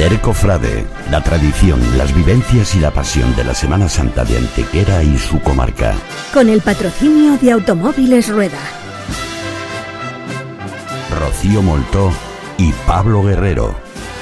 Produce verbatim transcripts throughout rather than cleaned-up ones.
Ser cofrade, la tradición, las vivencias y la pasión de la Semana Santa de Antequera y su comarca. Con el patrocinio de Automóviles Rueda. Rocío Moltó y Pablo Guerrero.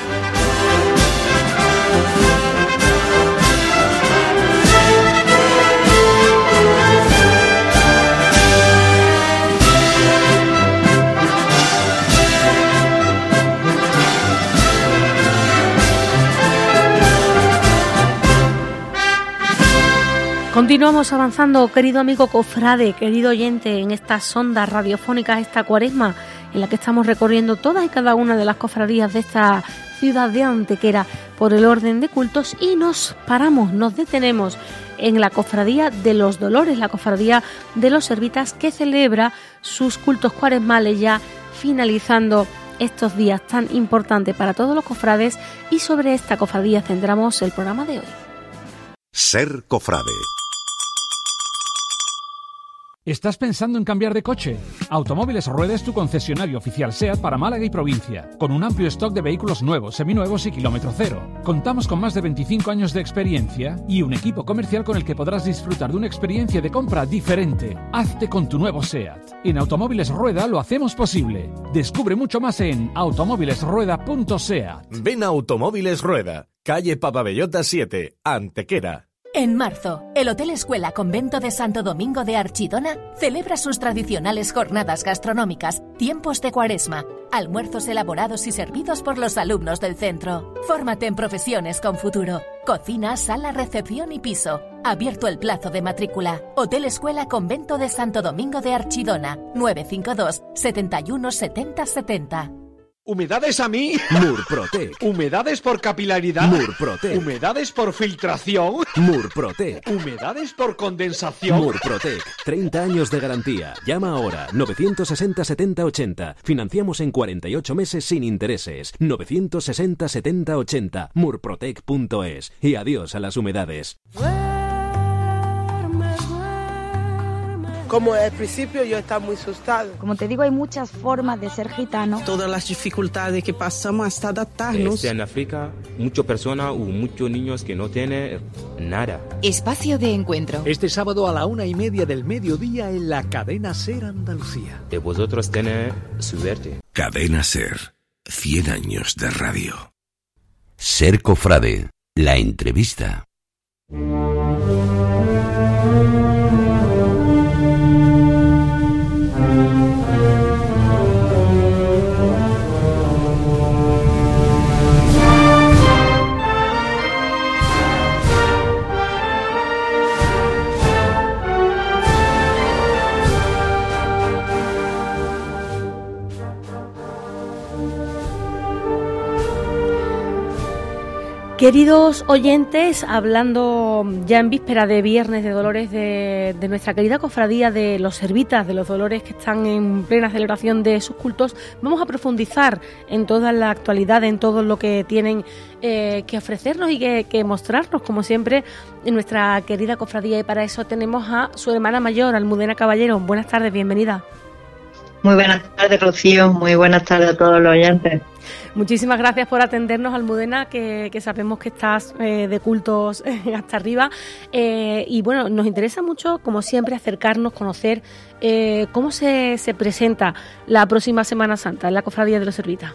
Continuamos avanzando, querido amigo cofrade, querido oyente, en estas ondas radiofónicas, esta cuaresma en la que estamos recorriendo todas y cada una de las cofradías de esta ciudad de Antequera por el orden de cultos, y nos paramos, nos detenemos en la cofradía de los Dolores, la cofradía de los Servitas, que celebra sus cultos cuaresmales ya finalizando estos días tan importantes para todos los cofrades, y sobre esta cofradía centramos el programa de hoy. Ser cofrade. ¿Estás pensando en cambiar de coche? Automóviles Rueda es tu concesionario oficial SEAT para Málaga y provincia, con un amplio stock de vehículos nuevos, seminuevos y kilómetro cero. Contamos con más de veinticinco años de experiencia y un equipo comercial con el que podrás disfrutar de una experiencia de compra diferente. Hazte con tu nuevo SEAT. En Automóviles Rueda lo hacemos posible. Descubre mucho más en automóviles rueda punto seat. Ven a Automóviles Rueda, calle Papabellota siete, Antequera. En marzo, el Hotel Escuela Convento de Santo Domingo de Archidona celebra sus tradicionales jornadas gastronómicas, tiempos de Cuaresma, almuerzos elaborados y servidos por los alumnos del centro. Fórmate en profesiones con futuro. Cocina, sala, recepción y piso. Abierto el plazo de matrícula. Hotel Escuela Convento de Santo Domingo de Archidona, nueve cinco dos, setenta y uno setenta setenta. ¿Humedades a mí? Murprotec. ¿Humedades por capilaridad? Murprotec. ¿Humedades por filtración? Murprotec. ¿Humedades por condensación? Murprotec. treinta años de garantía. Llama ahora. novecientos sesenta setenta ochenta. Financiamos en cuarenta y ocho meses sin intereses. novecientos sesenta setenta ochenta. murprotec punto es. Y adiós a las humedades. Como al principio yo estaba muy asustado. Como te digo, hay muchas formas de ser gitano. Todas las dificultades que pasamos hasta adaptarnos. Este, en África, muchas personas o muchos niños que no tienen nada. Espacio de encuentro. Este sábado a la una y media del mediodía en la cadena SER Andalucía. Y vosotros tenéis suerte. Cadena SER, cien años de radio. Ser cofrade, la entrevista. Queridos oyentes, hablando ya en víspera de Viernes de Dolores de, de nuestra querida cofradía de los Servitas, de los Dolores, que están en plena celebración de sus cultos, vamos a profundizar en toda la actualidad, en todo lo que tienen eh, que ofrecernos y que, que mostrarnos, como siempre, en nuestra querida cofradía. Y para eso tenemos a su hermana mayor, Almudena Caballero. Buenas tardes, bienvenida. Muy buenas tardes, Rocío. Muy buenas tardes a todos los oyentes. Muchísimas gracias por atendernos, Almudena, que, que sabemos que estás eh, de cultos eh, hasta arriba. Eh, y bueno, nos interesa mucho, como siempre, acercarnos, conocer eh, cómo se, se presenta la próxima Semana Santa en la Cofradía de los Servitas.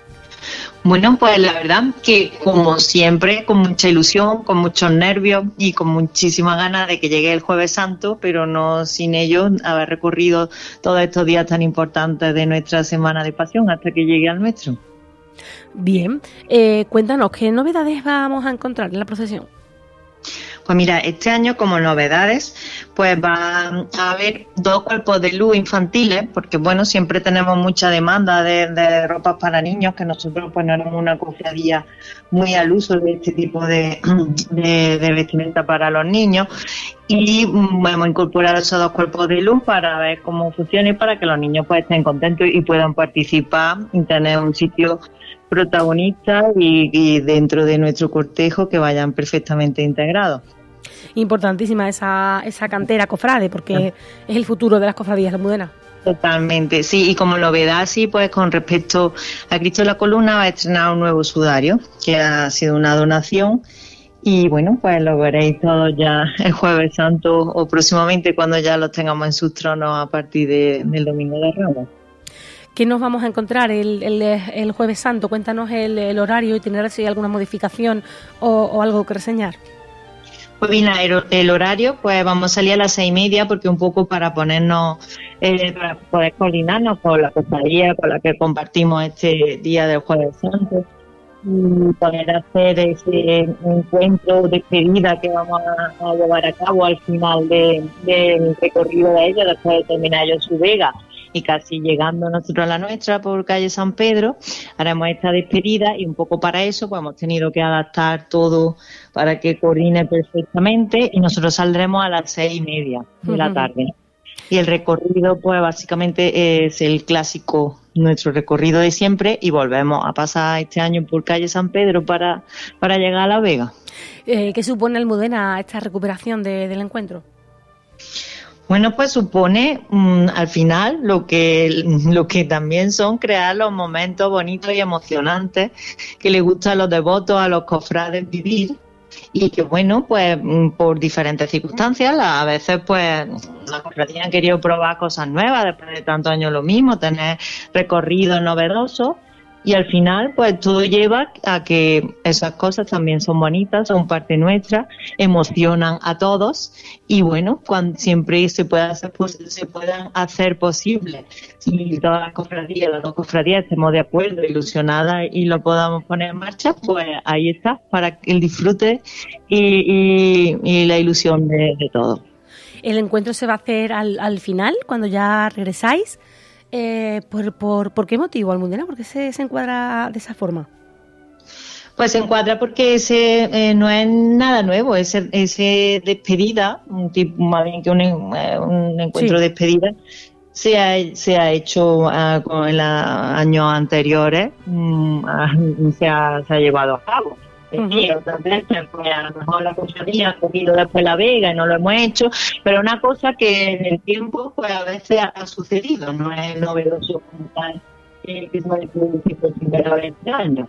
Bueno, pues la verdad que, como siempre, con mucha ilusión, con muchos nervios y con muchísimas ganas de que llegue el Jueves Santo, pero no sin ello haber recorrido todos estos días tan importantes de nuestra Semana de Pasión hasta que llegue al nuestro. Bien, eh, cuéntanos, ¿qué novedades vamos a encontrar en la procesión? Pues mira, este año como novedades, pues va a haber dos cuerpos de luz infantiles, porque bueno, siempre tenemos mucha demanda de, de ropas para niños, que nosotros pues no éramos una cofradía muy al uso de este tipo de, de, de vestimenta para los niños, y um, hemos incorporado esos dos cuerpos de luz para ver cómo funciona y para que los niños pues estén contentos y puedan participar y tener un sitio protagonista y, y dentro de nuestro cortejo que vayan perfectamente integrados. Importantísima esa, esa cantera cofrade, porque es el futuro de las cofradías, Almudena. Totalmente, sí, y como novedad, sí, pues con respecto a Cristo de la Columna, va a estrenar un nuevo sudario, que ha sido una donación, y bueno, pues lo veréis todos ya el Jueves Santo o próximamente cuando ya los tengamos en sus tronos a partir de, del Domingo de Ramos. ¿Qué nos vamos a encontrar el, el, el Jueves Santo? Cuéntanos el, el horario y tener si hay alguna modificación o, o algo que reseñar. Pues bien, el, el horario, pues vamos a salir a las seis y media porque un poco para ponernos, eh, para poder coordinarnos con la cofradía con la que compartimos este día del Jueves Santo y poder hacer ese encuentro de despedida que vamos a, a llevar a cabo al final de, del recorrido de ellos, después de terminar ellos su vega y casi llegando nosotros a la nuestra por calle San Pedro, haremos esta despedida y un poco para eso pues hemos tenido que adaptar todo para que coordine perfectamente y nosotros saldremos a las seis y media de la tarde. Y el recorrido pues básicamente es el clásico, nuestro recorrido de siempre y volvemos a pasar este año por calle San Pedro para, para llegar a La Vega. Eh, ¿Qué supone Almudena esta recuperación de, del encuentro? Bueno, pues supone mmm, al final lo que lo que también son crear los momentos bonitos y emocionantes que le gusta a los devotos, a los cofrades vivir y que bueno, pues por diferentes circunstancias, a veces pues las cofradías han querido probar cosas nuevas después de tantos años lo mismo, tener recorridos novedosos. Y al final, pues todo lleva a que esas cosas también son bonitas, son parte nuestra, emocionan a todos y bueno, cuando siempre se pueda hacer, se puedan hacer posible, si todas las cofradías, las dos cofradías estemos de acuerdo, ilusionadas y lo podamos poner en marcha, pues ahí está, para el disfrute y, y, y la ilusión de, de todos. El encuentro se va a hacer al, al final, cuando ya regresáis. Eh, ¿por, por, ¿Por qué motivo, Almudena? ¿Por qué se, se encuadra de esa forma? Pues se encuadra porque ese eh, no es nada nuevo, ese, ese despedida, un tipo más bien que un, un encuentro sí. de despedida, se ha, se ha hecho uh, con en los años anteriores, um, uh, se, ha, se ha llevado a cabo. Uh-huh. Sí, otras veces, pues a lo mejor la cofradía ha cogido después La Vega y no lo hemos hecho, pero una cosa que en el tiempo pues a veces ha, ha sucedido, no es novedoso como tal eh, que se va a producir por primera vez este año.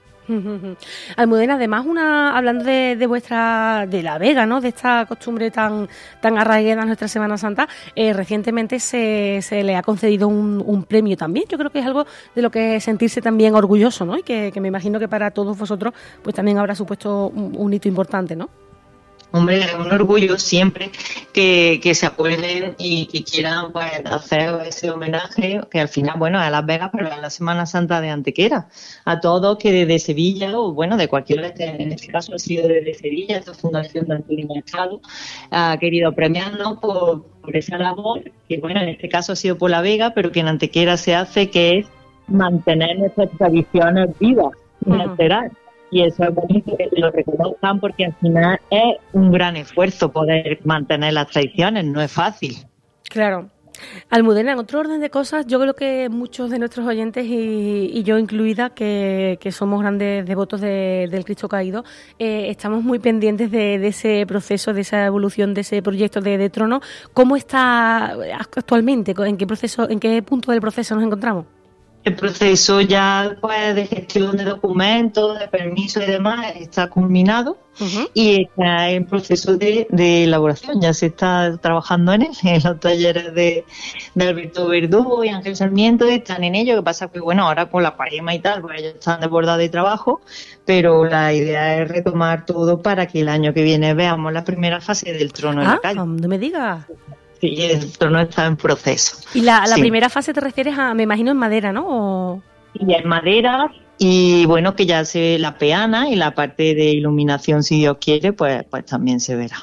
Almudena, además, una hablando de, de vuestra de La Vega, ¿no? De esta costumbre tan tan arraigada en nuestra Semana Santa, eh, recientemente se, se le ha concedido un, un premio también. Yo creo que es algo de lo que sentirse también orgulloso, ¿no? Y que, que me imagino que para todos vosotros pues también habrá supuesto un, un hito importante, ¿no? Hombre, es un orgullo siempre que, que se acuerden y que quieran pues, hacer ese homenaje, que al final, bueno, es a Las Vegas, pero es la Semana Santa de Antequera. A todos que desde Sevilla, o bueno, de cualquier, en este caso ha sido desde Sevilla, esta Fundación de Antolín Machado, ha querido premiarnos por, por esa labor, que bueno, en este caso ha sido por La Vega, pero que en Antequera se hace, que es mantener nuestras tradiciones vivas, sin alterar. Y eso es bonito que lo reconozcan porque al final es un gran esfuerzo poder mantener las tradiciones, no es fácil. Claro. Almudena, en otro orden de cosas, yo creo que muchos de nuestros oyentes y, y yo incluida, que, que somos grandes devotos de, del Cristo Caído, eh, estamos muy pendientes de, de ese proceso, de esa evolución, de ese proyecto de, de trono. ¿Cómo está actualmente? ¿En qué proceso, en qué punto del proceso nos encontramos? El proceso ya pues de gestión de documentos, de permisos y demás está culminado uh-huh. y está en proceso de, de elaboración. Ya se está trabajando en él, en los talleres de, de Alberto Verdugo y Ángel Sarmiento están en ello. Lo que pasa que bueno, ahora con la cuaresma y tal, pues ellos están desbordados de trabajo, pero la idea es retomar todo para que el año que viene veamos la primera fase del trono ah, en la calle. No me digas. Sí, el trono está en proceso. ¿Y la, la sí. primera fase te refieres a, me imagino, en madera, ¿no? O... Y en madera, y bueno, que ya se la peana y la parte de iluminación, si Dios quiere, pues, pues también se verá.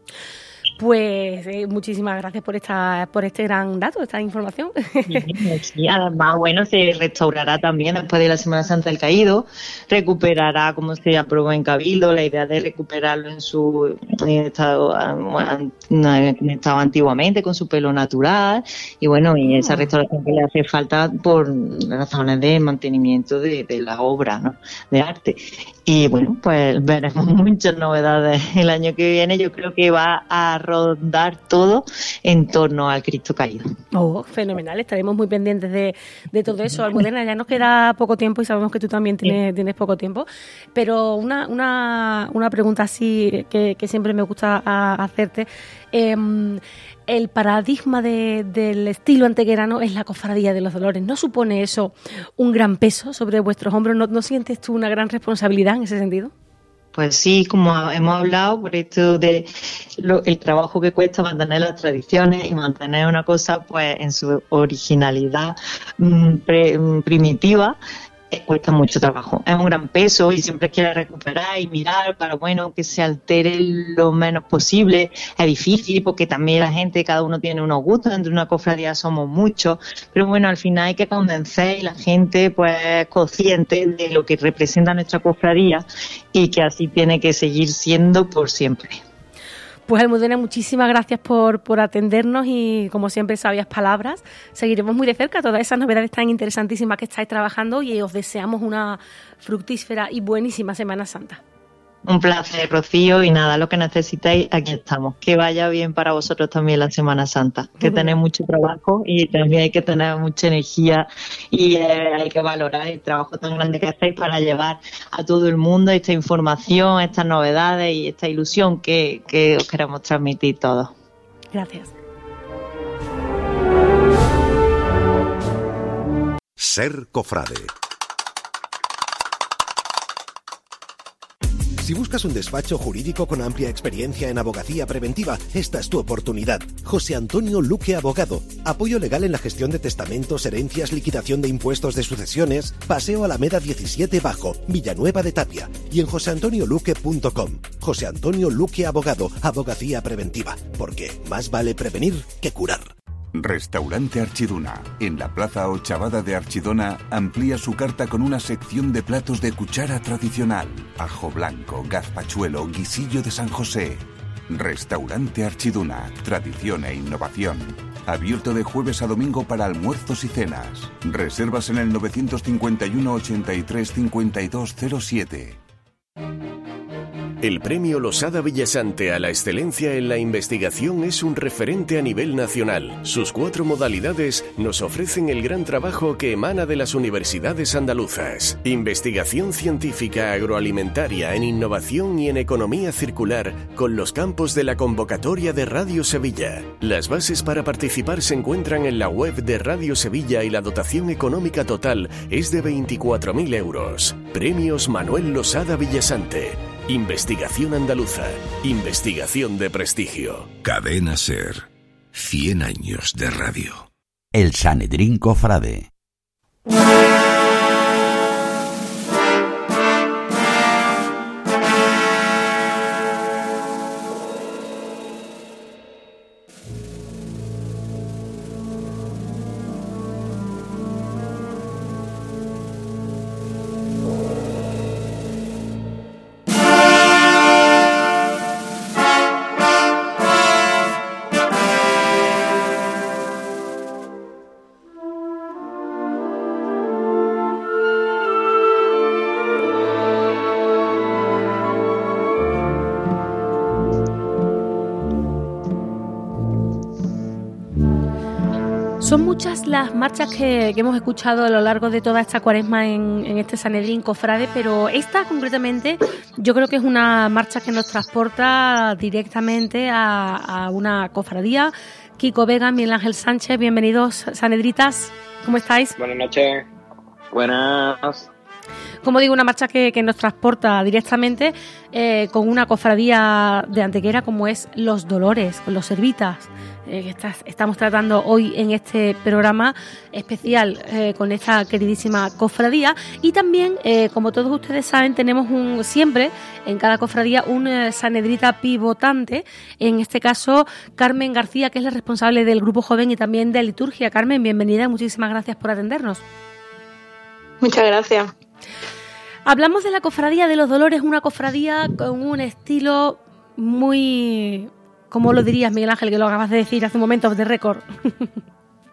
Pues eh, muchísimas gracias por esta por este gran dato, esta información. Sí, sí, además, bueno, se restaurará también después de la Semana Santa del Caído, recuperará, como se aprobó en Cabildo, la idea de recuperarlo en su en estado, en estado antiguamente, con su pelo natural, y bueno, y esa restauración que le hace falta por razones de mantenimiento de, de la obra, ¿no?, de arte. Y bueno, pues veremos muchas novedades el año que viene. Yo creo que va a rondar todo en torno al Cristo caído. Oh, fenomenal. Estaremos muy pendientes de, de todo eso. Almudena, ya nos queda poco tiempo y sabemos que tú también tienes, tienes poco tiempo. Pero una, una, una pregunta así que, que siempre me gusta a, hacerte. Eh, el paradigma de, del estilo antequerano es la Cofradía de los Dolores. ¿No supone eso un gran peso sobre vuestros hombros? ¿No, no sientes tú una gran responsabilidad en ese sentido? Pues sí, como hemos hablado, por esto de lo, el trabajo que cuesta mantener las tradiciones y mantener una cosa pues en su originalidad mmm, pre, mmm, primitiva, eh, cuesta mucho trabajo. Es un gran peso y siempre quiere recuperar y mirar para, bueno, que se altere lo menos posible. Es difícil porque también la gente, cada uno tiene unos gustos, dentro de una cofradía somos muchos, pero bueno, al final hay que convencer y la gente pues es consciente de lo que representa nuestra cofradía y que así tiene que seguir siendo por siempre. Pues Almudena, muchísimas gracias por, por atendernos y como siempre sabias palabras. Seguiremos muy de cerca todas esas novedades tan interesantísimas que estáis trabajando y os deseamos una fructífera y buenísima Semana Santa. Un placer, Rocío, y nada, lo que necesitáis, aquí estamos. Que vaya bien para vosotros también la Semana Santa, que tenéis mucho trabajo y también hay que tener mucha energía y eh, hay que valorar el trabajo tan grande que hacéis para llevar a todo el mundo esta información, estas novedades y esta ilusión que, que os queremos transmitir todos. Gracias. Ser cofrade. Si buscas un despacho jurídico con amplia experiencia en abogacía preventiva, esta es tu oportunidad. José Antonio Luque Abogado. Apoyo legal en la gestión de testamentos, herencias, liquidación de impuestos de sucesiones. Paseo Alameda diecisiete Bajo, Villanueva de Tapia. Y en josé antonio luque punto com. José Antonio Luque Abogado. Abogacía preventiva. Porque más vale prevenir que curar. Restaurante Archiduna, en la Plaza Ochavada de Archidona, amplía su carta con una sección de platos de cuchara tradicional. Ajo blanco, gazpachuelo, guisillo de San José. Restaurante Archiduna, tradición e innovación. Abierto de jueves a domingo para almuerzos y cenas. Reservas en el novecientos cincuenta y uno, ochenta y tres, cincuenta y dos cero siete. El Premio Losada Villasante a la excelencia en la investigación es un referente a nivel nacional. Sus cuatro modalidades nos ofrecen el gran trabajo que emana de las universidades andaluzas. Investigación científica agroalimentaria en innovación y en economía circular con los campos de la convocatoria de Radio Sevilla. Las bases para participar se encuentran en la web de Radio Sevilla y la dotación económica total es de veinticuatro mil euros. Premios Manuel Losada Villasante. Investigación andaluza. Investigación de prestigio. Cadena Ser. cien años de radio. El Sanedrín Cofrade. Son muchas las marchas que, que hemos escuchado a lo largo de toda esta cuaresma en, en este Sanedrín Cofrade, pero esta concretamente yo creo que es una marcha que nos transporta directamente a, a una cofradía. Kiko Vega, Miguel Ángel Sánchez, bienvenidos sanedritas, ¿cómo estáis? Buenas noches. Buenas. Como digo, una marcha que, que nos transporta directamente eh, con una cofradía de Antequera como es Los Dolores, con los servitas, eh, que estás, estamos tratando hoy en este programa especial eh, con esta queridísima cofradía. Y también, eh, como todos ustedes saben, tenemos un siempre en cada cofradía un eh, sanedrita pivotante, en este caso Carmen García, que es la responsable del Grupo Joven y también de liturgia. Carmen, bienvenida y muchísimas gracias por atendernos. Muchas gracias. Hablamos de la Cofradía de los Dolores, una cofradía con un estilo muy... ¿Cómo lo dirías, Miguel Ángel, que lo acabas de decir hace un momento, de récord?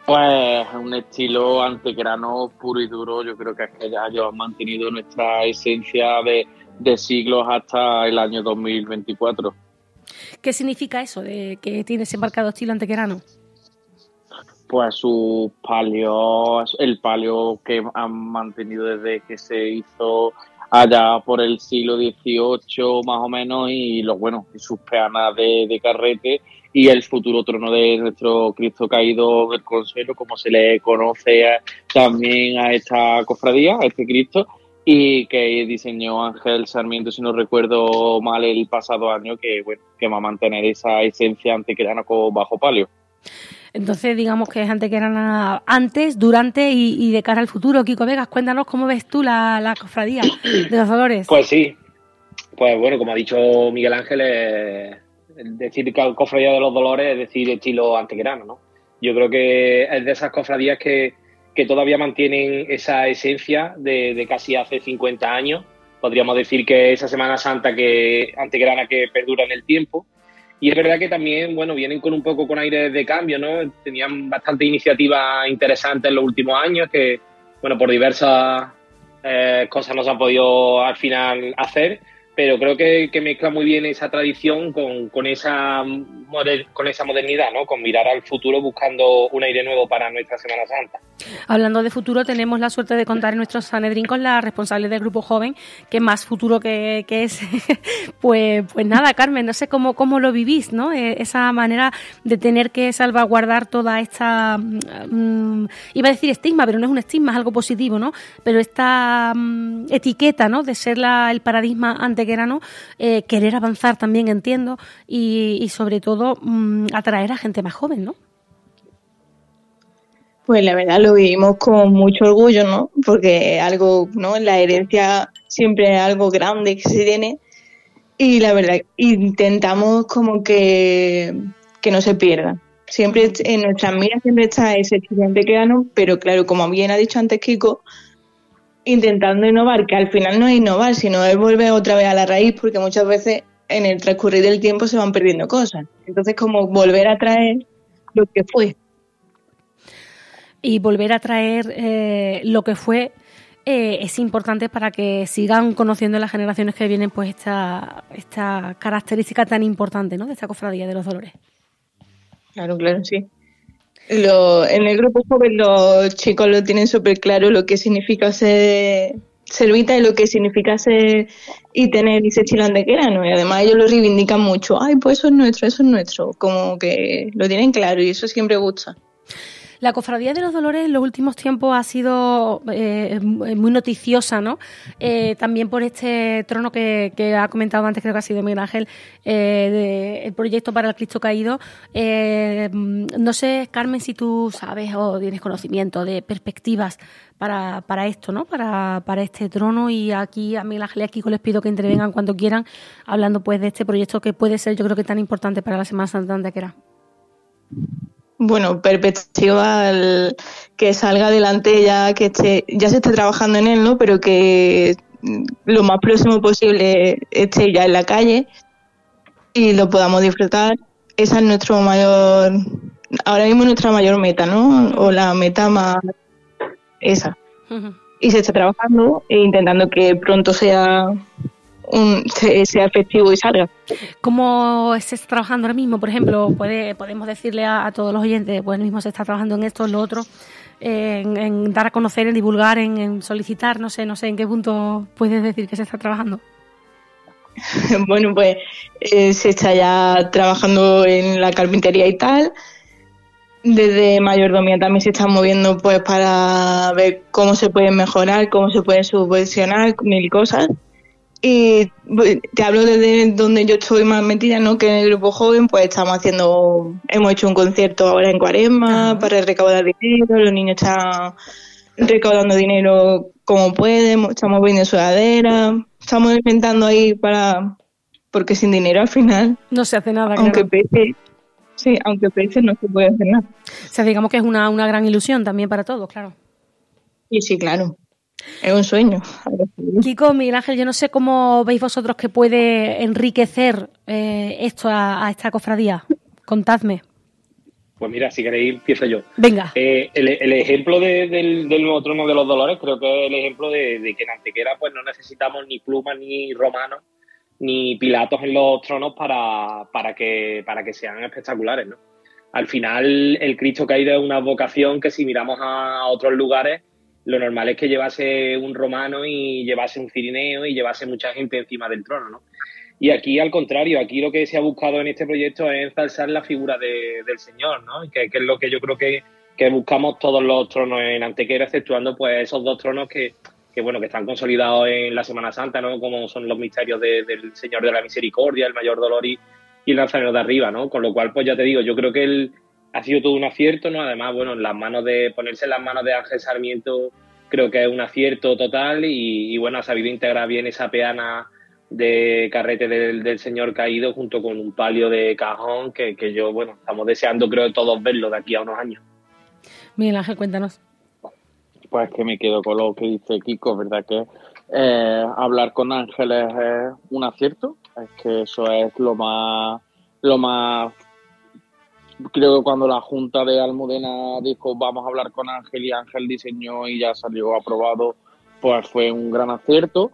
Pues un estilo antequerano puro y duro. Yo creo que es que ya ellos han mantenido nuestra esencia de, de siglos hasta el año dos mil veinticuatro. ¿Qué significa eso de que tiene ese marcado estilo antequerano? Pues sus palios, el palio que han mantenido desde que se hizo allá por el siglo dieciocho más o menos, y los bueno, y sus peanas de, de carrete, y el futuro trono de nuestro Cristo caído del Consuelo, como se le conoce a, también a esta cofradía, a este Cristo, y que diseñó Ángel Sarmiento, si no recuerdo mal, el pasado año, que bueno, que va a mantener esa esencia antequerana con bajo palio. Entonces, digamos que es antequerana antes, durante y, y de cara al futuro. Kiko Vegas, cuéntanos cómo ves tú la, la cofradía de los Dolores. Pues sí, pues bueno, como ha dicho Miguel Ángel, eh, decir cofradía de los Dolores es decir estilo antequerano, ¿no? Yo creo que es de esas cofradías que, que todavía mantienen esa esencia de, de casi hace cincuenta años. Podríamos decir que esa Semana Santa que antequerana que perdura en el tiempo. Y es verdad que también, bueno, vienen con un poco con aire de cambio, ¿no? Tenían bastante iniciativas interesantes en los últimos años que, bueno, por diversas eh, cosas no se han podido al final hacer, pero creo que, que mezcla muy bien esa tradición con, con, esa moder, con esa modernidad, ¿no? Con mirar al futuro buscando un aire nuevo para nuestra Semana Santa. Hablando de futuro, tenemos la suerte de contar en nuestro Sanedrín con la responsable del Grupo Joven, que más futuro que, que es. pues pues nada, Carmen, no sé cómo, cómo lo vivís, ¿no? Eh, esa manera de tener que salvaguardar toda esta, um, iba a decir estigma, pero no es un estigma, es algo positivo, ¿no? Pero esta um, etiqueta, ¿no? De ser la, el paradigma antequerano, eh, querer avanzar también, entiendo, y, y sobre todo um, atraer a gente más joven, ¿no? Pues la verdad lo vivimos con mucho orgullo, ¿no? Porque algo, ¿no? La herencia siempre es algo grande que se tiene, y la verdad intentamos como que, que no se pierda. Siempre en nuestras miras siempre está ese estilo antequerano, pero claro, como bien ha dicho antes Kiko, intentando innovar, que al final no es innovar, sino es volver otra vez a la raíz, porque muchas veces en el transcurrir del tiempo se van perdiendo cosas. Entonces, como volver a traer lo que fue. Y volver a traer eh, lo que fue eh, es importante para que sigan conociendo las generaciones que vienen pues esta, esta característica tan importante, ¿no? De esta cofradía de los Dolores. Claro, claro, sí. Lo, en el grupo joven los chicos lo tienen súper claro lo que significa ser servita y lo que significa ser y tener ese estilo antequerano, y además ellos lo reivindican mucho. Ay, pues eso es nuestro, eso es nuestro. Como que lo tienen claro y eso siempre gusta. La Cofradía de los Dolores en los últimos tiempos ha sido eh, muy noticiosa, ¿no? Eh, también por este trono que, que ha comentado antes, creo que ha sido Miguel Ángel, eh, de, el proyecto para el Cristo Caído. Eh, no sé, Carmen, si tú sabes o tienes conocimiento de perspectivas para, para esto, ¿no? Para, para este trono, y aquí a Miguel Ángel y a Kiko les pido que intervengan cuando quieran, hablando pues de este proyecto que puede ser, yo creo que tan importante para la Semana Santa Antequera. Bueno, perspectiva el, que salga adelante ya, que esté, ya se esté trabajando en él, ¿no? Pero que lo más próximo posible esté ya en la calle y lo podamos disfrutar. Esa es nuestro mayor, ahora mismo nuestra mayor meta, ¿no? O la meta más esa. Uh-huh. Y se está trabajando e intentando que pronto sea un sea efectivo y salga. ¿Cómo se está trabajando ahora mismo? Por ejemplo, puede podemos decirle a, a todos los oyentes, pues mismo se está trabajando en esto, en lo otro, eh, en, en dar a conocer, en divulgar, en, en solicitar, no sé, no sé en qué punto puedes decir que se está trabajando. Bueno, pues eh, se está ya trabajando en la carpintería y tal. Desde mayordomía también se están moviendo pues para ver cómo se puede mejorar, cómo se puede subvencionar, mil cosas. Y te hablo desde donde yo estoy más metida, ¿no? Que en el grupo joven pues estamos haciendo, hemos hecho un concierto ahora en Cuaresma uh-huh. para recaudar dinero, los niños están recaudando dinero como pueden, estamos vendiendo sudaderas, estamos inventando ahí para, porque sin dinero al final no se hace nada, aunque claro. pese, sí, aunque pese no se puede hacer nada. O sea, digamos que es una, una gran ilusión también para todos, claro. Sí, sí, claro. Es un sueño. Kiko, Miguel Ángel, yo no sé cómo veis vosotros que puede enriquecer eh, esto a, a esta cofradía. Contadme. Pues mira, si queréis, empiezo yo. Venga. Eh, el, el ejemplo de, del, del nuevo trono de los Dolores creo que es el ejemplo de, de que en Antequera pues no necesitamos ni plumas, ni romanos, ni pilatos en los tronos para, para, que, para que sean espectaculares, ¿no? Al final, el Cristo caído es una vocación que si miramos a otros lugares, lo normal es que llevase un romano y llevase un cirineo y llevase mucha gente encima del trono, ¿no? Y aquí, al contrario, aquí lo que se ha buscado en este proyecto es ensalzar la figura de, del Señor, ¿no? Que, que es lo que yo creo que, que buscamos todos los tronos en Antequera, exceptuando pues esos dos tronos que, que, bueno, que están consolidados en la Semana Santa, ¿no? Como son los misterios de, del Señor de la Misericordia, el Mayor Dolor y, y el Nazareno de Arriba, ¿no? Con lo cual, pues ya te digo, yo creo que él ha sido todo un acierto, ¿no? Además, bueno, en las manos de ponerse en las manos de Ángel Sarmiento creo que es un acierto total y, y bueno, ha sabido integrar bien esa peana de carrete del, del Señor caído junto con un palio de cajón que, que yo, bueno, estamos deseando creo todos verlo de aquí a unos años. Miguel Ángel, cuéntanos. Pues que me quedo con lo que dice Kiko, ¿verdad? Que eh, hablar con ángeles es un acierto, es que eso es lo más, lo más, creo que cuando la Junta de Almudena dijo vamos a hablar con Ángel y Ángel diseñó y ya salió aprobado, pues fue un gran acierto.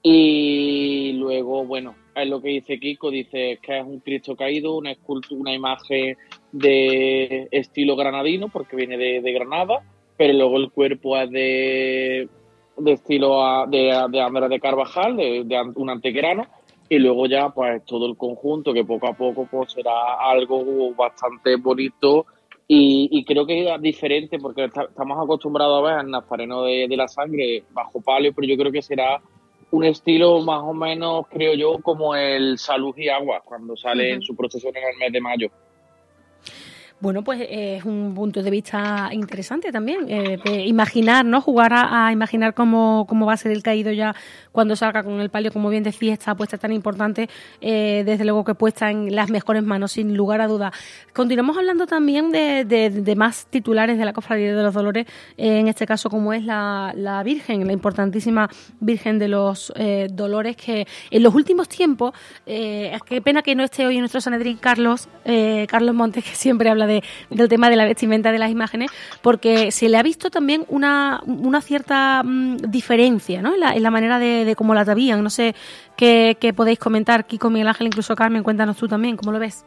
Y luego, bueno, es lo que dice Kiko, dice que es un Cristo caído, una escultura, una imagen de estilo granadino, porque viene de, de Granada, pero luego el cuerpo es de, de estilo a, de, de Andrés de Carvajal, de, de un antequerano, y luego ya pues todo el conjunto, que poco a poco pues será algo bastante bonito y, y creo que es diferente, porque está, estamos acostumbrados a ver al Nazareno de, de la Sangre bajo palio, pero yo creo que será un estilo más o menos, creo yo, como el Salud y Agua, cuando sale uh-huh. en su procesión en el mes de mayo. Bueno, pues eh, es un punto de vista interesante también, eh, de imaginar, ¿no? Jugar a, a imaginar cómo, cómo va a ser el caído ya cuando salga con el palio, como bien decía, esta apuesta tan importante, eh, desde luego que puesta en las mejores manos, sin lugar a duda. Continuamos hablando también de, de, de más titulares de la Cofradía de los Dolores, eh, en este caso como es la, la Virgen, la importantísima Virgen de los eh, Dolores, que en los últimos tiempos, eh, qué pena que no esté hoy en nuestro Sanedrín Carlos, eh, Carlos Montes, que siempre habla de De, del tema de la vestimenta de las imágenes, porque se le ha visto también una, una cierta mmm, diferencia, ¿no? En la, en la manera de, de cómo la atavían. No sé qué, qué podéis comentar, Kiko, Miguel Ángel, incluso Carmen, cuéntanos tú también, ¿cómo lo ves?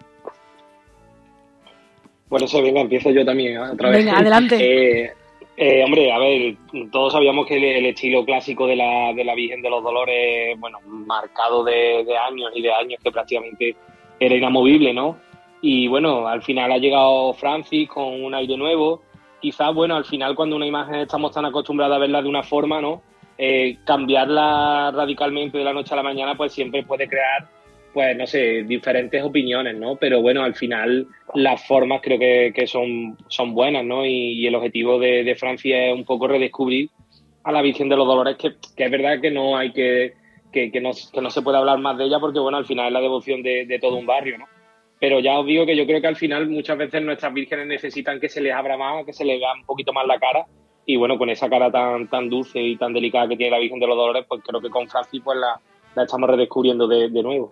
Bueno, eso, venga, empiezo yo también, ¿eh? Otra vez. Venga, adelante. Eh, eh, hombre, a ver, todos sabíamos que el, el estilo clásico de la, de la Virgen de los Dolores, bueno, marcado de, de años y de años, que prácticamente era inamovible, ¿no? Y bueno, al final ha llegado Francis con un aire nuevo. Quizás, bueno, al final cuando una imagen estamos tan acostumbrados a verla de una forma, ¿no? Eh, cambiarla radicalmente de la noche a la mañana, pues siempre puede crear, pues no sé, diferentes opiniones, ¿no? Pero bueno, al final las formas creo que, que son, son buenas, ¿no? Y, y el objetivo de, de Francis es un poco redescubrir a la Virgen de los Dolores, que, que es verdad que no hay que, que, que, no, que no se puede hablar más de ella, porque bueno, al final es la devoción de, de todo un barrio, ¿no? Pero ya os digo que yo creo que al final muchas veces nuestras vírgenes necesitan que se les abra más, que se les vea un poquito más la cara. Y bueno, con esa cara tan tan dulce y tan delicada que tiene la Virgen de los Dolores, pues creo que con Francis pues la, la estamos redescubriendo de, de nuevo.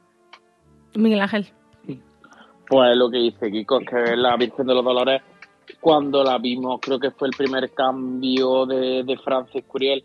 Miguel Ángel. Pues lo que dice Kiko, es que la Virgen de los Dolores, cuando la vimos, creo que fue el primer cambio de, de Francis Curiel.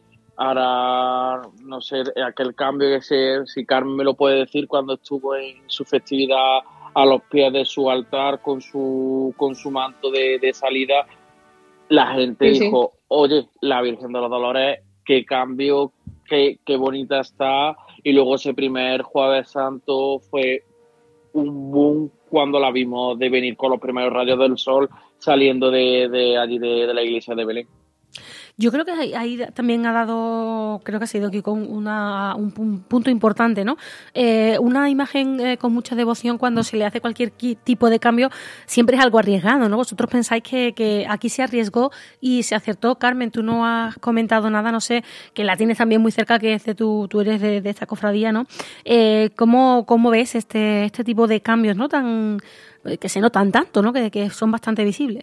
Ahora, no sé, aquel cambio que se, si Carmen me lo puede decir, cuando estuvo en su festividad a los pies de su altar con su con su manto de, de salida, la gente sí, dijo, sí. Oye, la Virgen de los Dolores, qué cambio, qué, qué bonita está. Y luego ese primer Jueves Santo fue un boom cuando la vimos de venir con los primeros rayos del sol saliendo de, de allí de, de la iglesia de Belén. Yo creo que ahí, ahí también ha dado, creo que ha sido aquí con una, un, un punto importante, ¿no? Eh, una imagen eh, con mucha devoción, cuando se le hace cualquier tipo de cambio, siempre es algo arriesgado, ¿no? Vosotros pensáis que, que aquí se arriesgó y se acertó. Carmen, tú no has comentado nada, no sé, que la tienes también muy cerca, que es de tu, tú eres de, de esta cofradía, ¿no? Eh, ¿cómo, cómo ves este, este tipo de cambios, ¿no? Tan, que se notan tanto, ¿no? Que, que son bastante visibles.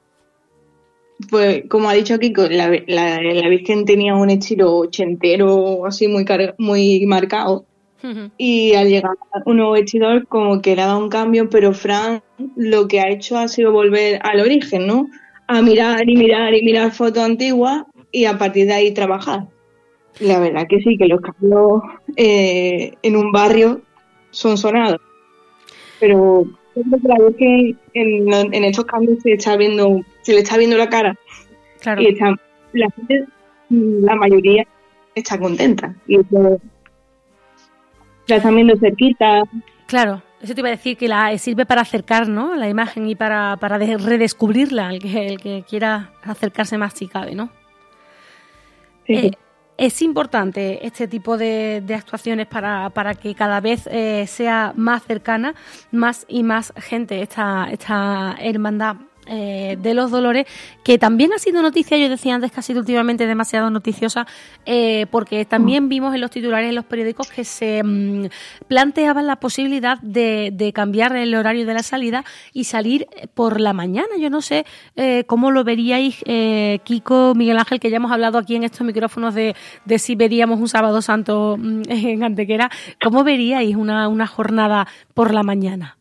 Pues como ha dicho Kiko, la, la, la Virgen tenía un estilo ochentero así muy car- muy marcado, Uh-huh. Y al llegar un nuevo vestidor como que daba un cambio, pero Fran lo que ha hecho ha sido volver al origen, ¿no? A mirar y mirar y mirar fotos antiguas y a partir de ahí trabajar. Y la verdad que sí, que los cambios eh, en un barrio son sonados. Pero yo creo que la vez que en, en estos cambios se está viendo, se le está viendo la cara. Claro. Y está, la gente, la mayoría está contenta. Y eso, la están viendo cerquita. Claro, eso te iba a decir, que la sirve para acercar, ¿no?, la imagen y para, para de, redescubrirla, el que, el que quiera acercarse más si cabe, ¿no? Sí. Eh, es importante este tipo de, de actuaciones para, para que cada vez eh, sea más cercana, más y más gente esta, esta hermandad eh, de los Dolores, que también ha sido noticia. Yo decía antes que ha sido últimamente demasiado noticiosa, eh, porque también vimos en los titulares, en los periódicos, que se mmm, planteaban la posibilidad de, de cambiar el horario de la salida y salir por la mañana. Yo no sé eh, cómo lo veríais, eh, Kiko, Miguel Ángel, que ya hemos hablado aquí en estos micrófonos de, de si veríamos un Sábado Santo mmm, en Antequera. ¿Cómo veríais una, una jornada por la mañana?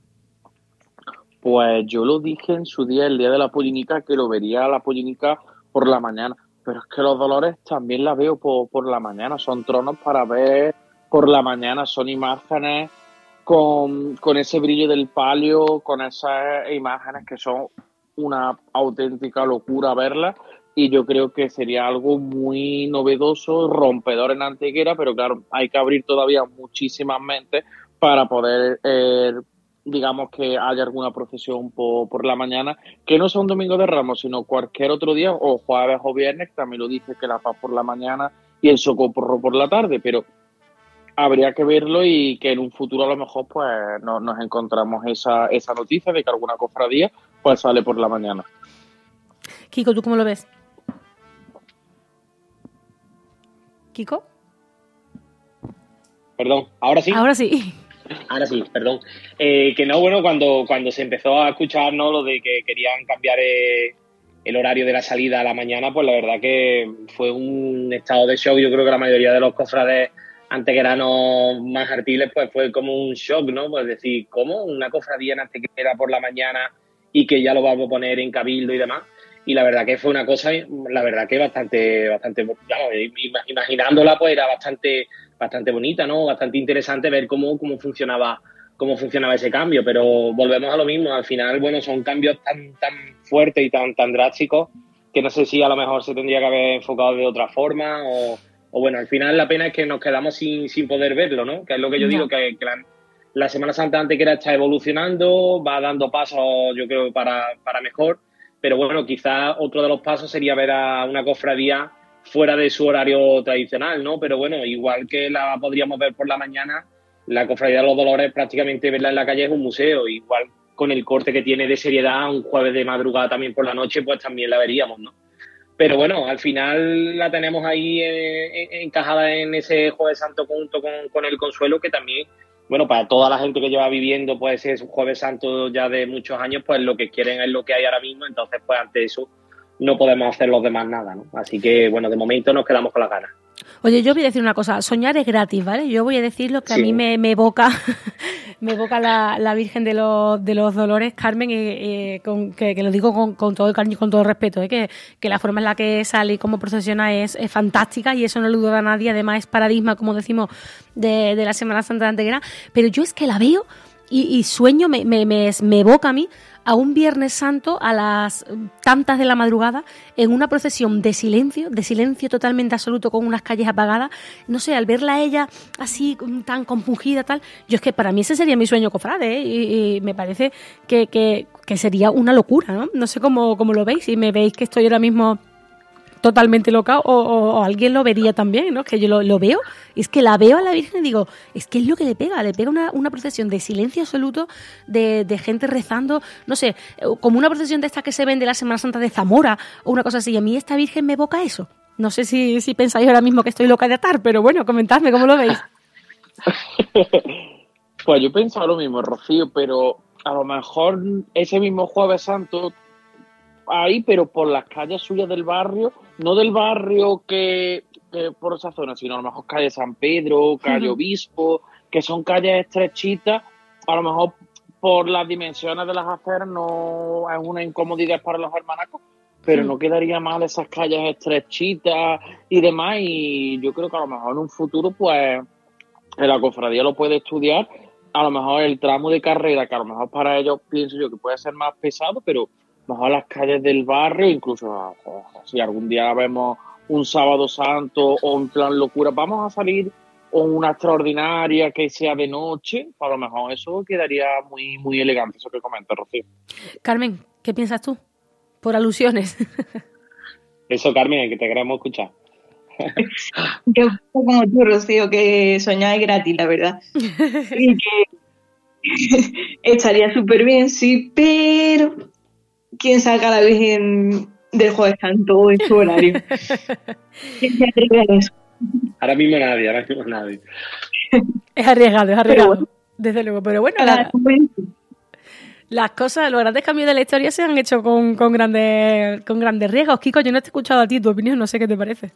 Pues yo lo dije en su día, el día de la Polínica, que lo vería a la Polínica por la mañana. Pero es que los Dolores también la veo por, por la mañana. Son tronos para ver por la mañana. Son imágenes con, con ese brillo del palio, con esas imágenes que son una auténtica locura verlas. Y yo creo que sería algo muy novedoso, rompedor en Antequera. Pero claro, hay que abrir todavía muchísimas mentes para poder... Eh, digamos que haya alguna procesión por, por la mañana, que no sea un domingo de Ramos, sino cualquier otro día, o jueves o viernes, también lo dice, que la Paz por la mañana y el Socorro por la tarde, pero habría que verlo y que en un futuro a lo mejor pues no, nos encontramos esa, esa noticia de que alguna cofradía pues sale por la mañana. Kiko, ¿tú cómo lo ves? ¿Kiko? Perdón, ¿ahora sí? Ahora sí. Ahora sí, perdón. Eh, que no, bueno, cuando, cuando se empezó a escuchar, ¿no?, lo de que querían cambiar eh, el horario de la salida a la mañana, pues la verdad que fue un estado de shock. Yo creo que la mayoría de los cofrades antequeranos más artiles, pues fue como un shock, ¿no? Pues decir, ¿cómo? Una cofradía en Antequera por la mañana y que ya lo vamos a poner en Cabildo y demás. Y la verdad que fue una cosa, la verdad que bastante, bastante, digamos, imaginándola, pues era bastante, bastante bonita, ¿no? Bastante interesante ver cómo, cómo funcionaba, cómo funcionaba ese cambio. Pero volvemos a lo mismo. Al final, bueno, son cambios tan, tan fuertes y tan, tan drásticos que no sé si a lo mejor se tendría que haber enfocado de otra forma o, o bueno, al final la pena es que nos quedamos sin, sin poder verlo, ¿no? Que es lo que yo no. digo, que, que la, la Semana Santa Antequera está evolucionando, va dando pasos, yo creo, para, para mejor. Pero bueno, quizás otro de los pasos sería ver a una cofradía fuera de su horario tradicional, ¿no? Pero bueno, igual que la podríamos ver por la mañana, la Cofradía de los Dolores, prácticamente verla en la calle es un museo. Igual con el corte que tiene de seriedad, un jueves de madrugada también por la noche, pues también la veríamos, ¿no? Pero bueno, al final la tenemos ahí eh, encajada en ese Jueves Santo junto con, con el Consuelo, que también, bueno, para toda la gente que lleva viviendo pues es un Jueves Santo ya de muchos años, pues lo que quieren es lo que hay ahora mismo. Entonces pues ante eso no podemos hacer los demás nada, ¿no? Así que bueno, de momento nos quedamos con las ganas. Oye, yo voy a decir una cosa, soñar es gratis, ¿vale? Yo voy a decir lo que sí. a mí me, me evoca me evoca la, la Virgen de los, de los Dolores, Carmen, y, y con, que, que lo digo con, con todo el cariño y con todo el respeto, ¿eh? que, que la forma en la que sale y cómo procesiona es, es fantástica, y eso no lo duda a nadie. Además es paradigma, como decimos, de, de la Semana Santa de Antequera, pero yo es que la veo y, y sueño, me, me, me, me evoca a mí a un Viernes Santo a las tantas de la madrugada en una procesión de silencio, de silencio totalmente absoluto, con unas calles apagadas. No sé, al verla a ella así tan compungida, tal, yo es que para mí ese sería mi sueño cofrade, ¿eh? y, y me parece que, que, que sería una locura, ¿no? No sé cómo, cómo lo veis, si me veis que estoy ahora mismo totalmente loca, o, o, o alguien lo vería también, ¿no? Que yo lo, lo veo, y es que la veo a la Virgen y digo, es que es lo que le pega, le pega una, una procesión de silencio absoluto, de, de gente rezando, no sé, como una procesión de estas que se ven de la Semana Santa de Zamora, o una cosa así, y a mí esta Virgen me evoca eso. No sé si, si pensáis ahora mismo que estoy loca de atar, pero bueno, comentadme cómo lo veis. Pues yo pensaba lo mismo, Rocío, pero a lo mejor ese mismo Jueves Santo ahí, pero por las calles suyas del barrio, no del barrio que, que por esa zona, sino a lo mejor calle San Pedro, calle Ujú. Obispo, que son calles estrechitas, a lo mejor por las dimensiones de las aceras no es una incomodidad para los hermanacos, pero Mm. no quedaría mal esas calles estrechitas y demás, y yo creo que a lo mejor en un futuro, pues, en la cofradía lo puede estudiar, a lo mejor el tramo de carrera, que a lo mejor para ellos pienso yo que puede ser más pesado, pero a lo mejor las calles del barrio, incluso joder, si algún día vemos un sábado santo o un plan locura, vamos a salir o una extraordinaria que sea de noche, a lo mejor eso quedaría muy muy elegante, eso que comenta Rocío. Carmen, ¿qué piensas tú? Por alusiones. Eso, Carmen, que te queremos escuchar. Yo como tú, Rocío, que soñar es gratis, la verdad. Y que estaría súper bien, sí, pero ¿quién saca a la Virgen del Jueves Santo en su horario? ¿Quién se atreve a eso? Ahora mismo nadie, ahora mismo nadie. Es arriesgado, es arriesgado. Pero bueno. Desde luego, pero bueno, Cada la- momento. las cosas, los grandes cambios de la historia se han hecho con, con grandes con grandes riesgos. Kiko, yo no te he escuchado a ti tu opinión, no sé qué te parece.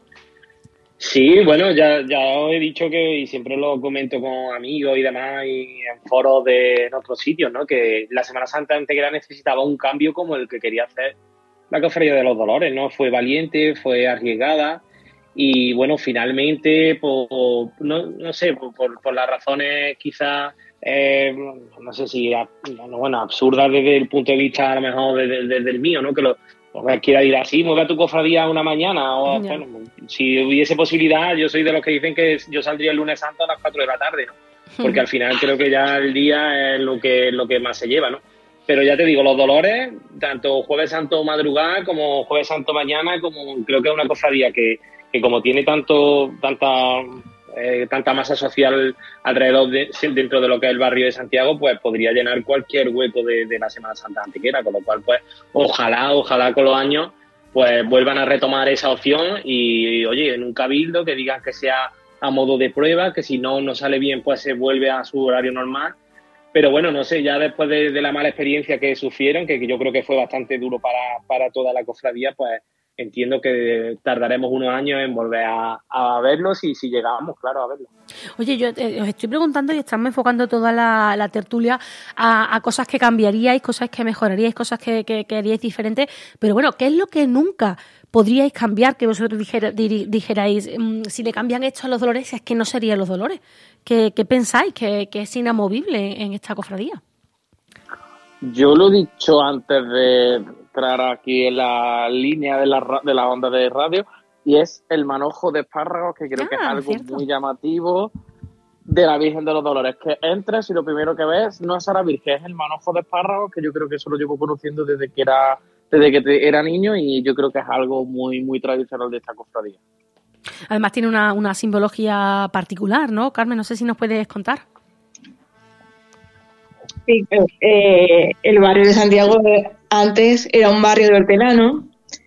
Sí, bueno, ya, ya os he dicho que, y siempre lo comento con amigos y demás, y en foros de otros sitios, ¿no? Que la Semana Santa de Antequera necesitaba un cambio como el que quería hacer la Cofradía de los Dolores, ¿no? Fue valiente, fue arriesgada, y bueno, finalmente, por, no, no sé, por, por, por las razones quizás, eh, no sé si, bueno, absurdas desde el punto de vista, a lo mejor, desde, desde el mío, ¿no? Que lo quiera ir así, mueve a tu cofradía una mañana, o Ya. bueno, si hubiese posibilidad, yo soy de los que dicen que yo saldría el lunes santo a las cuatro de la tarde, ¿no? Porque al final creo que ya el día es lo que, lo que más se lleva, ¿no? Pero ya te digo, los dolores, tanto Jueves Santo madrugada como Jueves Santo mañana, como creo que es una cofradía que, que como tiene tanto tanta eh, tanta masa social alrededor de, dentro de lo que es el barrio de Santiago, pues podría llenar cualquier hueco de, de la Semana Santa Antequera, con lo cual pues ojalá, ojalá con los años pues vuelvan a retomar esa opción y, oye, en un cabildo que digan que sea a modo de prueba, que si no no sale bien pues se vuelve a su horario normal. Pero bueno, no sé, ya después de, de la mala experiencia que sufrieron, que, que yo creo que fue bastante duro para, para toda la cofradía, pues entiendo que tardaremos unos años en volver a, a verlos y si llegamos, claro, a verlos. Oye, yo eh, os estoy preguntando y estamos enfocando toda la, la tertulia a, a cosas que cambiaríais, cosas que mejoraríais, cosas que, que, que haríais diferentes, pero bueno, ¿qué es lo que nunca podríais cambiar, que vosotros dijera, diri, dijerais, mmm, si le cambian esto a los dolores, es que no serían los dolores? ¿Qué, qué pensáis que, que es inamovible en esta cofradía? Yo lo he dicho antes de entrar aquí en la línea de la, de la onda de radio, y es el manojo de espárragos, que creo Ah, que es algo cierto. muy llamativo de la Virgen de los Dolores, que entres y lo primero que ves no es a la Virgen, es el manojo de espárragos, que yo creo que eso lo llevo conociendo desde que era desde que te- era niño, y yo creo que es algo muy muy tradicional de esta cofradía. Además tiene una, una simbología particular, ¿no? Carmen, no sé si nos puedes contar. Sí, eh, el barrio de Santiago eh, antes era un barrio de hortelanos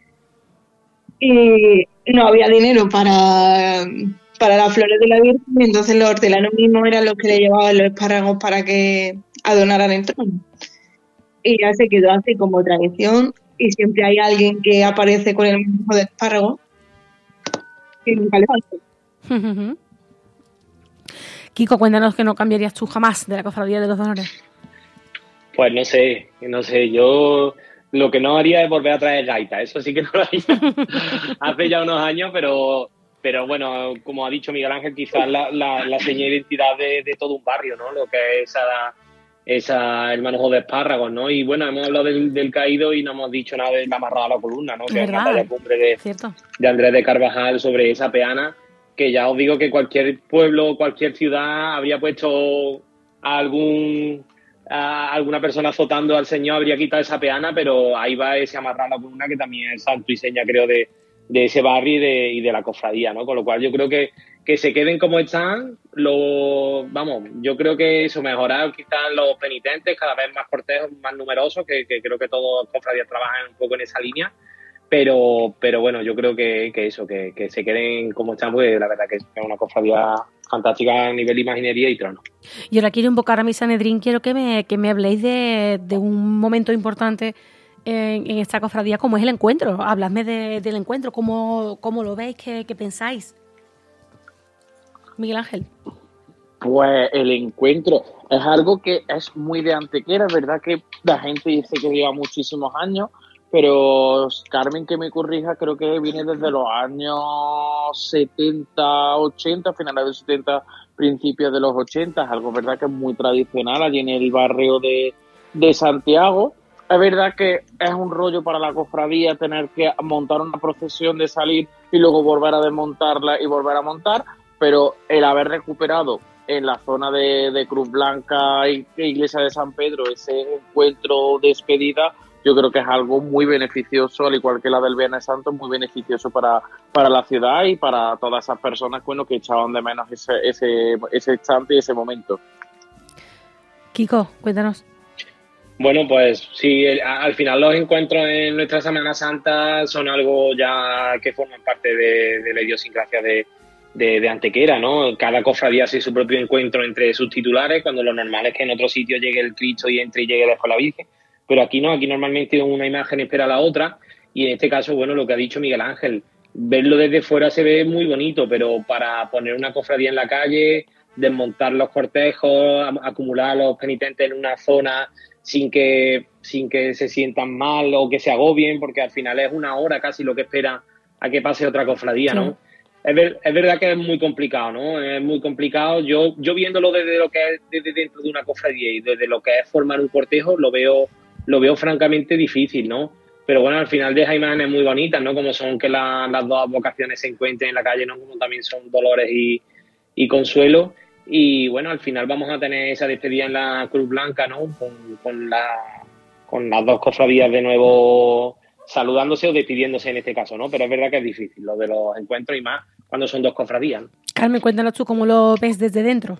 y no había dinero para, para las flores de la Virgen, y entonces los hortelanos mismos eran los que le llevaban los espárragos para que adornaran el trono. Y ya se quedó así como tradición, y siempre hay alguien que aparece con el mismo de espárragos y nunca le falta. Kiko, cuéntanos que no cambiarías tú jamás de la cofradía de los dolores. Pues no sé, no sé, yo lo que no haría es volver a traer gaita, eso sí que no lo haría hace ya unos años, pero pero bueno, como ha dicho Miguel Ángel, quizás la, la, la seña de identidad de, de todo un barrio, ¿no? Lo que es esa, esa, el manojo de espárragos, ¿no? Y bueno, hemos hablado del, del caído y no hemos dicho nada del amarrado a la columna, ¿no? Que es una talla cumbre de, Cierto. de Andrés de Carvajal sobre esa peana, que ya os digo que cualquier pueblo, cualquier ciudad habría puesto a algún a alguna persona azotando al señor, habría quitado esa peana, pero ahí va ese amarrado a la columna, que también es santo y seña, creo, de, de ese barrio y de, y de la cofradía, ¿no? Con lo cual yo creo que, que se queden como están, lo, vamos, yo creo que eso, mejorar quizás los penitentes, cada vez más cortejos, más numerosos, que, que creo que todos los cofradías trabajan un poco en esa línea, pero pero bueno, yo creo que, que eso, que, que se queden como están, porque la verdad que es una cofradía fantástica a nivel imaginería y trono. Y ahora quiero invocar a mi Sanedrín, quiero que me, que me habléis de, de un momento importante en, en esta cofradía, como es el encuentro. Habladme de, del encuentro, cómo, cómo lo veis, qué, qué pensáis. Miguel Ángel. Pues el encuentro es algo que es muy de Antequera, es verdad que la gente dice que lleva muchísimos años, pero Carmen, que me corrija, creo que viene desde los años setenta, ochenta, finales de los setenta, principios de los ochenta, es algo verdad que es muy tradicional allí en el barrio de, de Santiago. Es verdad que es un rollo para la cofradía tener que montar una procesión de salir y luego volver a desmontarla y volver a montar, pero el haber recuperado en la zona de, de Cruz Blanca e Iglesia de San Pedro ese encuentro de despedida, yo creo que es algo muy beneficioso, al igual que la del Viernes Santo, muy beneficioso para, para la ciudad y para todas esas personas, bueno, que echaban de menos ese, ese, ese instante y ese momento. Kiko, cuéntanos. Bueno, pues sí, el, al final los encuentros en nuestra Semana Santa son algo ya que forman parte de, de la idiosincrasia de, de, de Antequera, ¿no? Cada cofradía hace su propio encuentro entre sus titulares, cuando lo normal es que en otro sitio llegue el Cristo y entre y llegue después la Virgen, pero aquí no, aquí normalmente una imagen espera a la otra, y en este caso, bueno, lo que ha dicho Miguel Ángel, verlo desde fuera se ve muy bonito, pero para poner una cofradía en la calle, desmontar los cortejos, acumular a los penitentes en una zona sin que sin que se sientan mal o que se agobien, porque al final es una hora casi lo que espera a que pase otra cofradía, ¿no? Sí. Es, ver, es verdad que es muy complicado, ¿no? Es muy complicado. Yo yo viéndolo desde lo que es desde dentro de una cofradía y desde lo que es formar un cortejo, lo veo lo veo francamente difícil, ¿no? Pero bueno, al final deja imágenes muy bonitas, ¿no? Como son que la, las dos vocaciones se encuentren en la calle, ¿no? Como también son Dolores y, y Consuelo. Y bueno, al final vamos a tener esa despedida en la Cruz Blanca, ¿no? Con, con, la, con las dos cofradías de nuevo saludándose o despidiéndose en este caso, ¿no? Pero es verdad que es difícil lo de los encuentros y más cuando son dos cofradías, ¿no? Carmen, cuéntanos tú cómo lo ves desde dentro.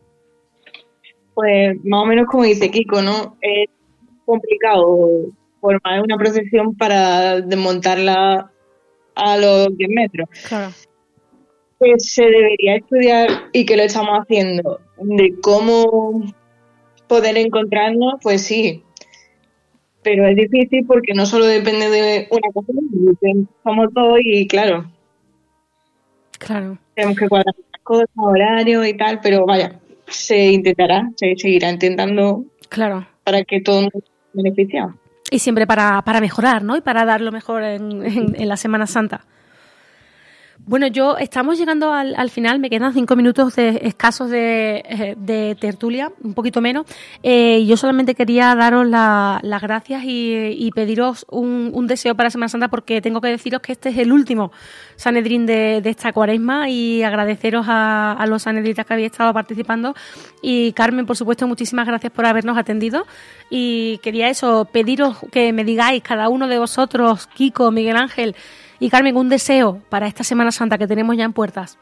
Pues más o menos como dice Kiko, ¿no? Es complicado formar una procesión para desmontarla a los diez metros. Claro. Que se debería estudiar y que lo estamos haciendo, de cómo poder encontrarnos, pues sí, pero es difícil porque no solo depende de una cosa, somos todos y claro, claro, tenemos que cuadrar las cosas, horarios y tal, pero vaya, se intentará, se seguirá intentando, claro, para que todo el mundo esté beneficiado. Y siempre para, para mejorar, ¿no? Y para dar lo mejor en, en, en la Semana Santa. Bueno, yo estamos llegando al, al final, me quedan cinco minutos de, escasos de, de tertulia, un poquito menos. Eh, yo solamente quería daros la, las gracias y, y pediros un, un deseo para Semana Santa, porque tengo que deciros que este es el último Sanedrín de, de esta cuaresma, y agradeceros a, a los sanedritas que habéis estado participando. Y Carmen, por supuesto, muchísimas gracias por habernos atendido. Y quería eso, pediros que me digáis, cada uno de vosotros, Kiko, Miguel Ángel y Carmen, un deseo para esta Semana Santa que tenemos ya en puertas.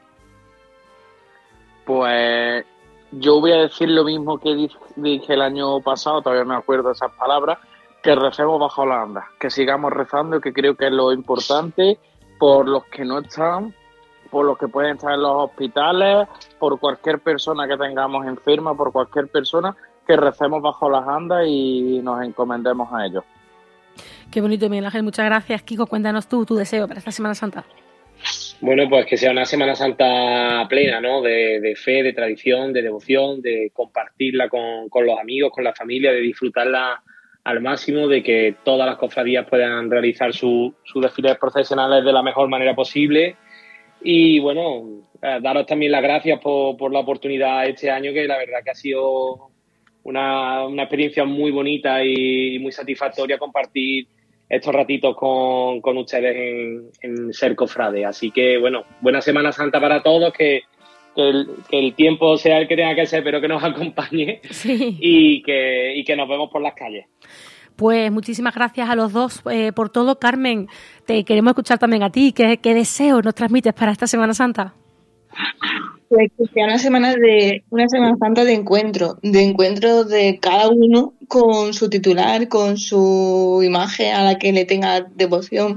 Pues yo voy a decir lo mismo que dije el año pasado, todavía me acuerdo de esas palabras, que recemos bajo la anda, que sigamos rezando, que creo que es lo importante, por los que no están, por los que pueden estar en los hospitales, por cualquier persona que tengamos enferma, por cualquier persona, que recemos bajo las andas y nos encomendemos a ellos. Qué bonito, Miguel Ángel, muchas gracias. Kiko, cuéntanos tú tu deseo para esta Semana Santa. Bueno, pues que sea una Semana Santa plena, ¿no? De, de fe, de tradición, de devoción, de compartirla con, con los amigos, con la familia, de disfrutarla al máximo, de que todas las cofradías puedan realizar sus su desfiles procesionales de la mejor manera posible. Y bueno, daros también las gracias por, por la oportunidad este año, que la verdad que ha sido una, una experiencia muy bonita y muy satisfactoria compartir estos ratitos con, con ustedes en, en Ser Cofrade. Así que, bueno, buena Semana Santa para todos, que, que, el, que el tiempo sea el que tenga que ser, pero que nos acompañe, sí. y, que, y que nos vemos por las calles. Pues muchísimas gracias a los dos eh, por todo. Carmen, te queremos escuchar también a ti. ¿Qué, qué deseos nos transmites para esta Semana Santa? Pues que sea una semana de una Semana Santa de encuentro, de encuentro de cada uno con su titular, con su imagen a la que le tenga devoción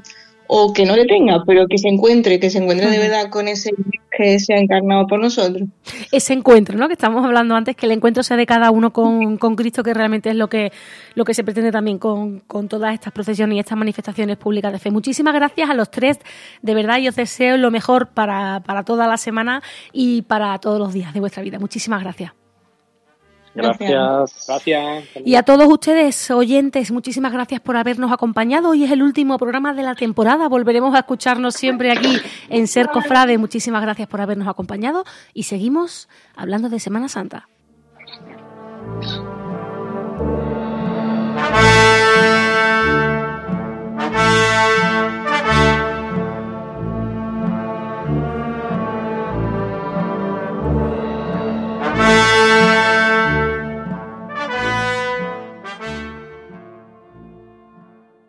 o que no le tenga, pero que se encuentre, que se encuentre de verdad con ese que se ha encarnado por nosotros. Ese encuentro, ¿no? Que estamos hablando antes, que el encuentro sea de cada uno con, con Cristo, que realmente es lo que lo que se pretende también con, con todas estas procesiones y estas manifestaciones públicas de fe. Muchísimas gracias a los tres, de verdad, y os deseo lo mejor para, para toda la semana y para todos los días de vuestra vida. Muchísimas gracias. Gracias. Gracias. Y a todos ustedes, oyentes, muchísimas gracias por habernos acompañado. Hoy es el último programa de la temporada. Volveremos a escucharnos siempre aquí en Ser Cofrade. Muchísimas gracias por habernos acompañado y seguimos hablando de Semana Santa.